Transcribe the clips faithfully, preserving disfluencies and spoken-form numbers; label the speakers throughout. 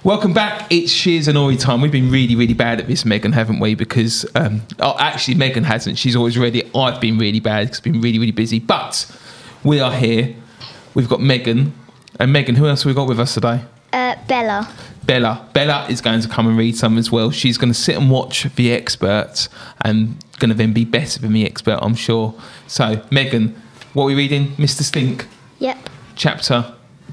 Speaker 1: Welcome back. It's Shears and Ori time. We've been really, really bad at this, Megan, haven't we? Because, um, oh, actually, Megan hasn't. She's always ready. I've been really bad because I've been really, really busy. But we are here. We've got Megan. And Megan, who else have we got with us today?
Speaker 2: Uh, Bella.
Speaker 1: Bella. Bella is going to come and read some as well. She's going to sit and watch The Expert and going to then be better than The Expert, I'm sure. So, Megan, what are we reading? Mister Stink.
Speaker 2: Yep.
Speaker 1: Chapter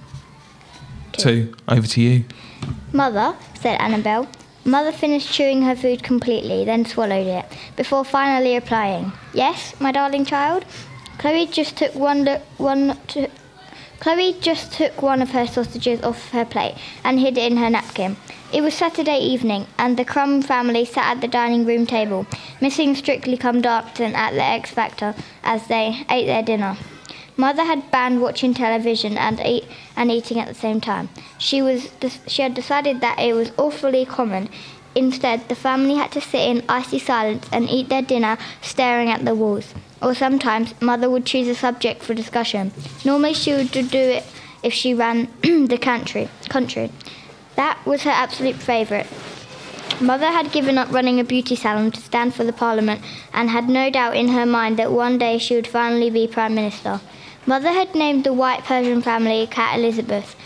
Speaker 1: two. Over to you.
Speaker 2: Mother, said Annabelle. Mother finished chewing her food completely, then swallowed it, before finally replying, Yes, my darling child? Chloe just took one look, one to, Chloe just took one of her sausages off her plate and hid it in her napkin. It was Saturday evening, and the Crumb family sat at the dining room table, missing Strictly Come Dancing at the X Factor as they ate their dinner. Mother had banned watching television and eat and eating at the same time. She was she had decided that it was awfully common. Instead, the family had to sit in icy silence and eat their dinner staring at the walls. Or sometimes, Mother would choose a subject for discussion. Normally, she would do it if she ran the country. Country. That was her absolute favourite. Mother had given up running a beauty salon to stand for the Parliament and had no doubt in her mind that one day she would finally be Prime Minister. Mother had named the white Persian family cat Elizabeth.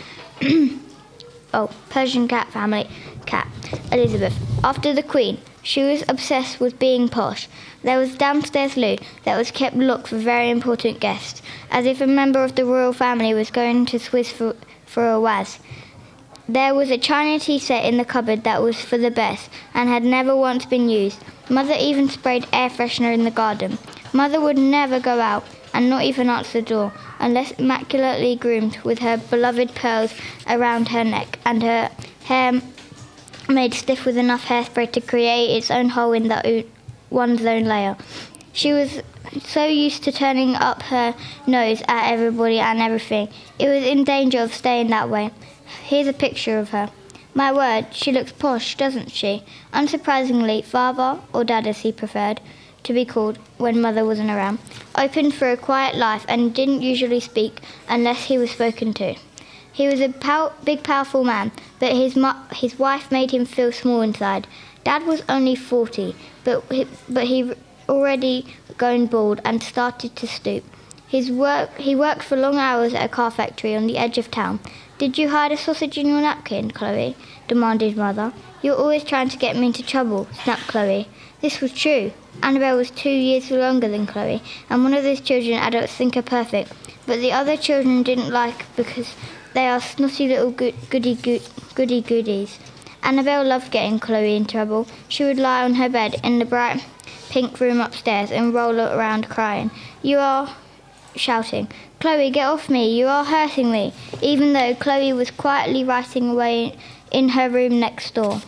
Speaker 2: oh, Persian cat family cat Elizabeth, after the Queen. She was obsessed with being posh. There was downstairs loo that was kept locked for very important guests, as if a member of the royal family was going to Swiss for, for a waz. There was a china tea set in the cupboard that was for the best and had never once been used. Mother even sprayed air freshener in the garden. Mother would never go out, and not even answer the door, unless immaculately groomed with her beloved pearls around her neck and her hair made stiff with enough hairspray to create its own hole in the one's own layer. She was so used to turning up her nose at everybody and everything. It was in danger of staying that way. Here's a picture of her. My word, she looks posh, doesn't she? Unsurprisingly, Father, or Dad as he preferred to be called when Mother wasn't around, opened for a quiet life and didn't usually speak unless he was spoken to. He was a pow- big, powerful man, but his mu- his wife made him feel small inside. Dad was only forty, but he, but he already gone bald and started to stoop. His work he worked for long hours at a car factory on the edge of town. Did you hide a sausage in your napkin, Chloe? Demanded Mother. You're always trying to get me into trouble, snapped Chloe. This was true. Annabelle was two years younger than Chloe, and one of those children adults think are perfect, but the other children didn't like because they are snotty little good, goody good, goody goodies. Annabelle loved getting Chloe in trouble. She would lie on her bed in the bright pink room upstairs and roll around crying. You are shouting, Chloe, get off me, you are hurting me, even though Chloe was quietly writing away in her room next door.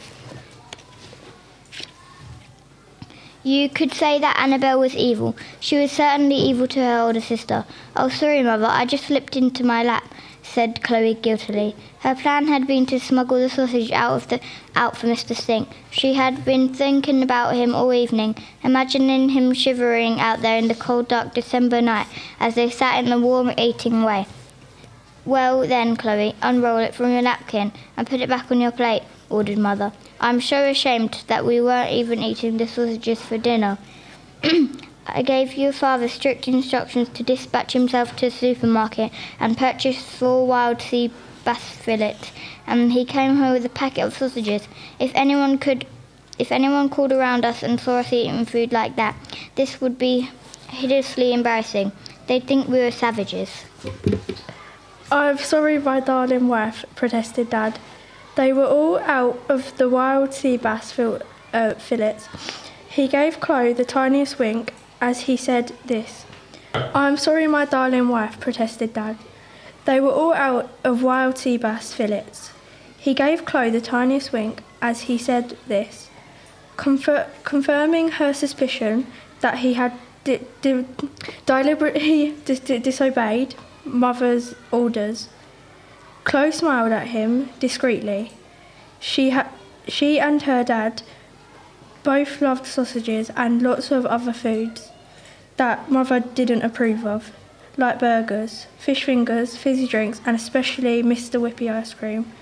Speaker 2: You could say that Annabelle was evil. She was certainly evil to her older sister. Oh, sorry, Mother, I just slipped into my lap, said Chloe guiltily. Her plan had been to smuggle the sausage out of the out for Mister Stink. She had been thinking about him all evening, imagining him shivering out there in the cold, dark December night as they sat in the warm eating way. Well then, Chloe, unroll it from your napkin and put it back on your plate, ordered Mother. I'm so ashamed that we weren't even eating the sausages for dinner. I gave your father strict instructions to dispatch himself to the supermarket and purchase four wild sea bass fillets, and he came home with a packet of sausages. If anyone could, if anyone called around us and saw us eating food like that, this would be hideously embarrassing. They'd think we were savages.
Speaker 3: I'm sorry, my darling wife, protested Dad. They were all out of the wild sea bass fil- uh, fillets. He gave Chloe the tiniest wink as he said this. I'm sorry, my darling wife, protested Dad. They were all out of wild sea bass fillets. He gave Chloe the tiniest wink as he said this, confer- confirming her suspicion that he had di- di- deliberately dis- disobeyed Mother's orders. Chloe smiled at him discreetly. She ha- she and her dad both loved sausages and lots of other foods that Mother didn't approve of, like burgers, fish fingers, fizzy drinks, and especially Mister Whippy ice cream.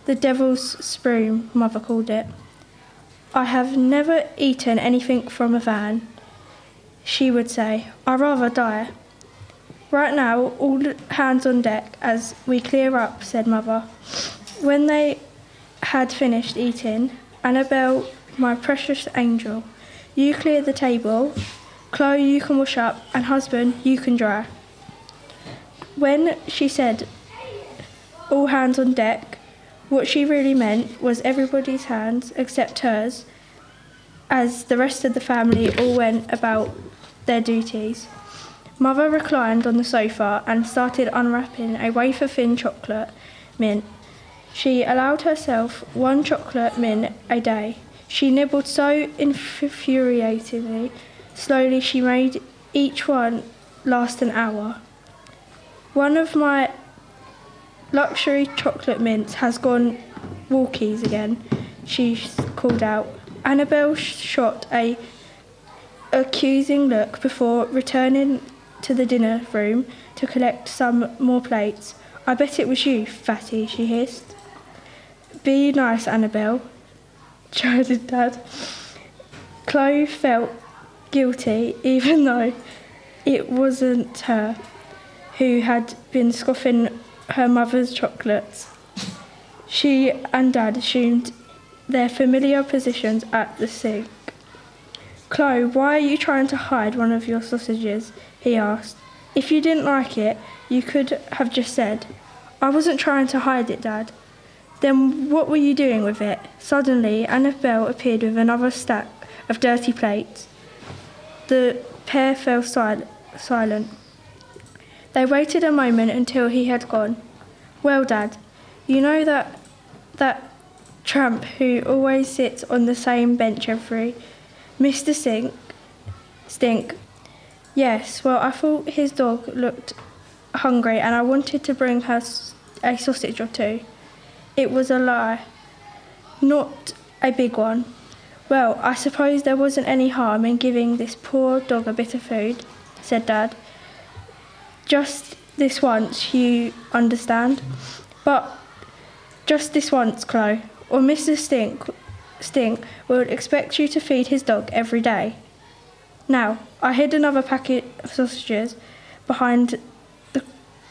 Speaker 3: The devil's spoon, Mother called it. I have never eaten anything from a van, she would say. I'd rather die. Right now, all hands on deck as we clear up, said Mother. When they had finished eating, Annabelle, my precious angel, you clear the table, Chloe, you can wash up, and husband, you can dry. When she said all hands on deck, what she really meant was everybody's hands except hers, as the rest of the family all went about their duties. Mother reclined on the sofa and started unwrapping a wafer-thin chocolate mint. She allowed herself one chocolate mint a day. She nibbled so infuriatingly, slowly she made each one last an hour. One of my luxury chocolate mints has gone walkies again, she called out. Annabelle shot a accusing look before returning to the dinner room to collect some more plates. I bet it was you, fatty, she hissed. Be nice, Annabelle, chided Dad. Chloe felt guilty, even though it wasn't her who had been scoffing her mother's chocolates. She and Dad assumed their familiar positions at the sink. Chloe, why are you trying to hide one of your sausages? He asked. If you didn't like it, you could have just said, I wasn't trying to hide it, Dad. Then what were you doing with it? Suddenly, Annabelle appeared with another stack of dirty plates. The pair fell sil- silent. They waited a moment until he had gone. Well, Dad, you know that that tramp who always sits on the same bench every... Mister Stink? Stink. Yes, well, I thought his dog looked hungry and I wanted to bring her a sausage or two. It was a lie. Not a big one. Well, I suppose there wasn't any harm in giving this poor dog a bit of food, said Dad. Just this once, you understand? But just this once, Chloe, or Mister Stink, Stink will expect you to feed his dog every day. Now, I hid another packet of sausages behind the,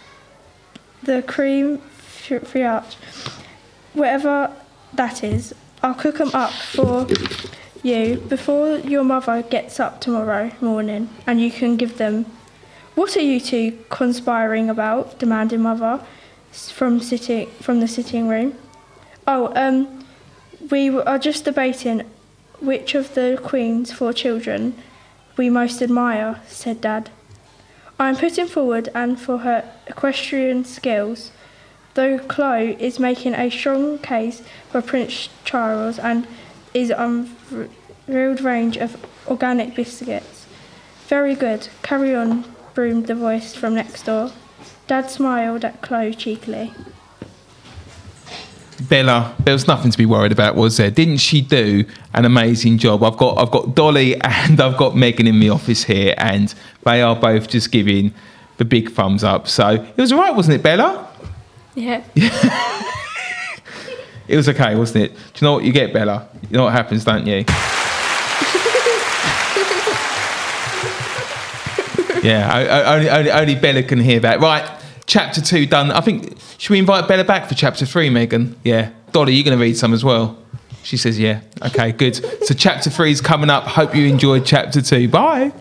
Speaker 3: the cream frioche, whatever that is. I'll cook them up for you before your mother gets up tomorrow morning, and you can give them. What are you two conspiring about? Demanded Mother from sitting from the sitting room. Oh, um, we are just debating which of the Queen's four children we most admire, said Dad. I am putting forward Anne for her equestrian skills, though Chloe is making a strong case for Prince Charles and his unrivaled range of organic biscuits. Very good, carry on, boomed the voice from next door. Dad smiled at Chloe cheekily.
Speaker 1: Bella, there was nothing to be worried about, was there? Didn't she do an amazing job? I've got I've got Dolly and I've got Megan in the office here, and they are both just giving the big thumbs up. So it was all right, wasn't it, Bella?
Speaker 3: Yeah.
Speaker 1: It was okay, wasn't it? Do you know what you get, Bella? You know what happens, don't you? Yeah, only, only, only Bella can hear that. Right, chapter two done. I think, should we invite Bella back for chapter three, Megan? Yeah. Dolly, you going to read some as well? She says, yeah. Okay, good. So chapter three is coming up. Hope you enjoyed chapter two. Bye.